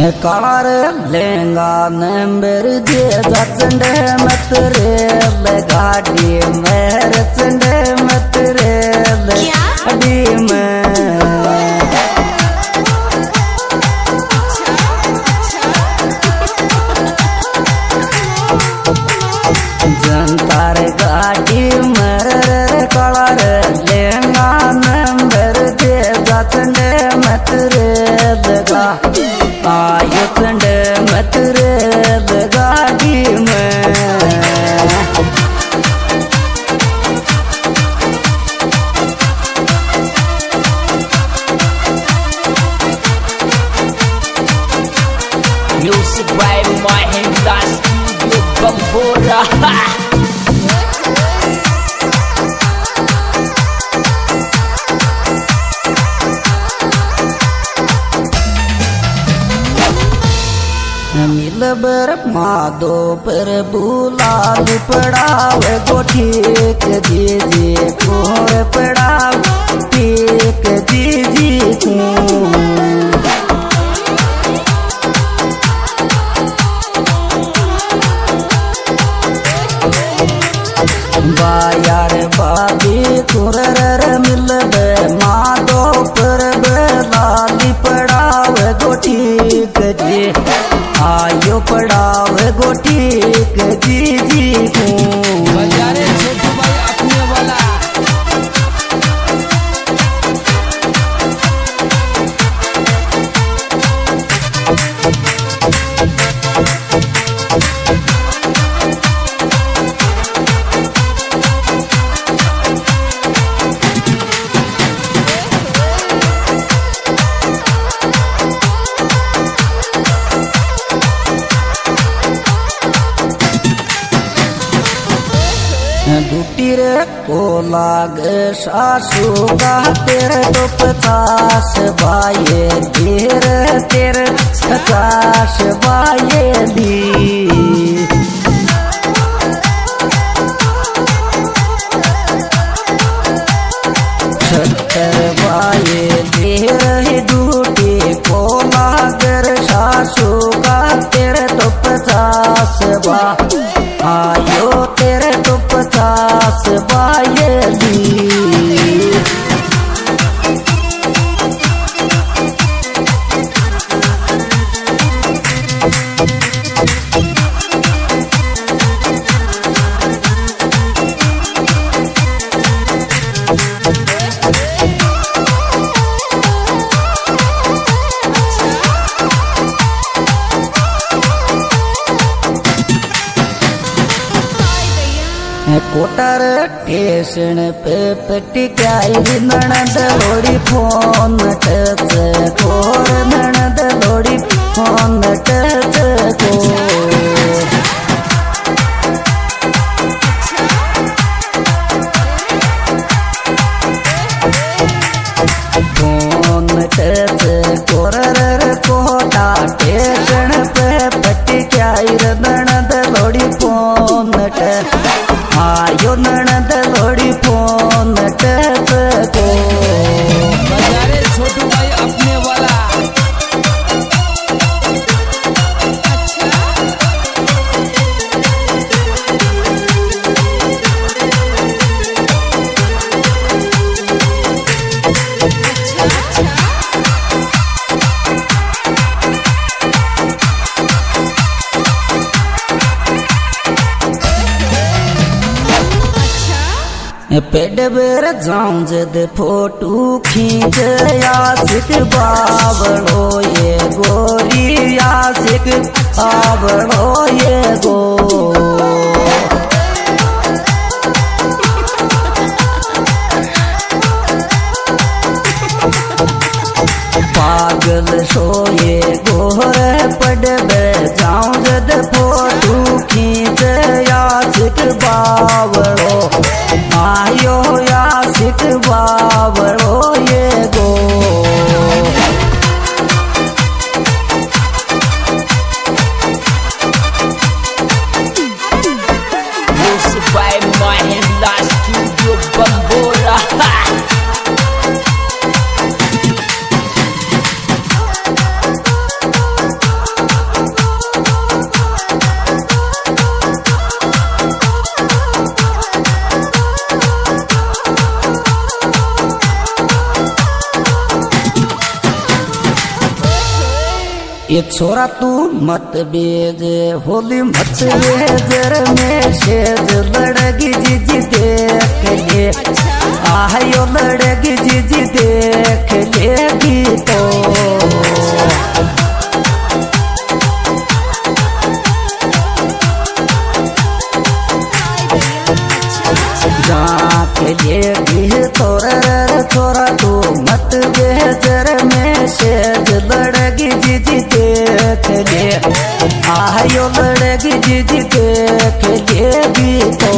Car लेंगा number दे चंडे मत रे गाड़ी मेर चंडे मत रे गाड़ी में जनतार गाड़ी मेरे कलर लेंगा नंबर दे चंडे मत रे लगा आयो चंडे मत रे गाड़ी में Music by Mahindra Studio Bambora. मिल बर मादो पर बुलाल पड़ाव गोठी के जी कोर पड़ाव पीक जी बायार बाबी कुरर मिल बे मादो पर बुलाल पड़ाव गोठी के जी आयो पड़ाव गोठी के जी बजारे छोटू भाई अपने वाला डूटी रे को लाग सासू का तेरे तो 50 बाये धीर तेरे 50 बाये दी सत्तर बाये धीर डूटी को लाग सासू का तेरे तो 50 बा आयो तेरे तो 50 बाये दी कोटर स्टेशन पे पटिकाई ननद लोड़ी फोन टच कोर ननद लोड़ी फोन टच को फोन टच कोरर कोटा स्टेशन पे पटिकाई ननद लोड़ी फोन टच आयो ननद लोड़ी फोन टच को बजारे छोटू भाई अपने वाला पेड़ बेर जाऊं जद फोटू खींच आशिक बावड़ो ये गोरी आशिक बावड़ो ये गो पागल सोए गोर पड़ बे जाऊं जद फोटू खींच आशिक बावड़ो आयो आशिक बावड़ो ये गो ये छोरा तू मत बेज होली मत बेजर में शेज लड़गी जीजी देख ले आयो लड़गी जीजी देख लेगी तो लेगी तोरा छोरा तू मत बेजर में शेज लड़गी जीजी देख ले आयो लड़गी जीजी देख लेगी तो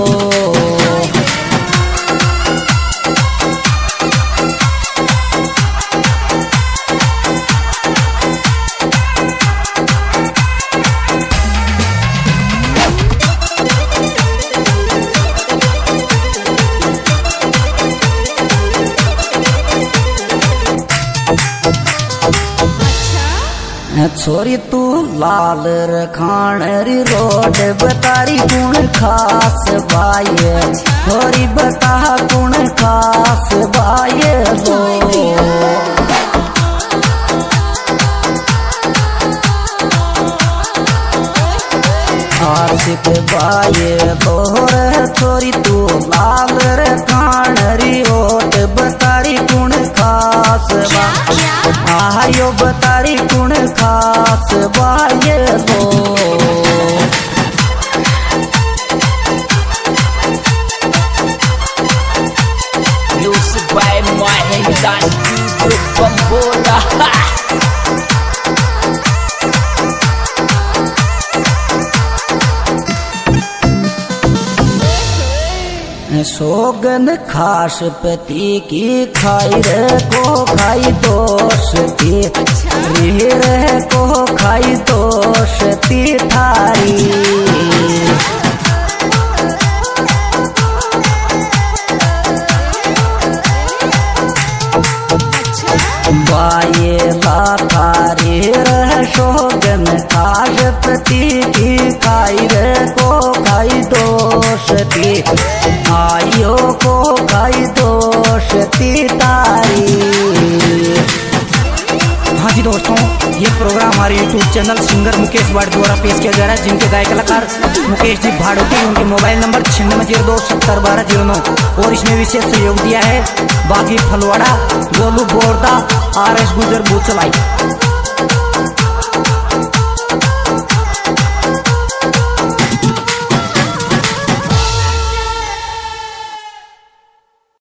छोरी तू लाल रखाणरी रोड बतारी गुण खास बाये छोरी बता गुण खास बाये लो आशिक बाये तोहर छोरी तू लाल रखाणरी रोड बतारी गुण खास बाये आयो बतारी गुण खास बाये लो Music by Mahendan Bambola. सोगन खास पति की खाई रे को खाई दोषती रे को खाई दोषती थारी बाये ला थारी रे सोगन खास पति की खाई रे को खाई दोषती आयो को खाई दोषती तारी। हाँ जी दोस्तों, ये प्रोग्राम हमारे YouTube channel singer Mukesh Bhat द्वारा पेश किया जा रहा है, जिनके गायक कलाकार मुकेश जी भाड़ोटी। उनके मोबाइल नंबर 9602701209 और इसमें विशेष सहयोग दिया है बागी फलवाड़ा, गोलू बोरदा, RS गुजर बूचलाई।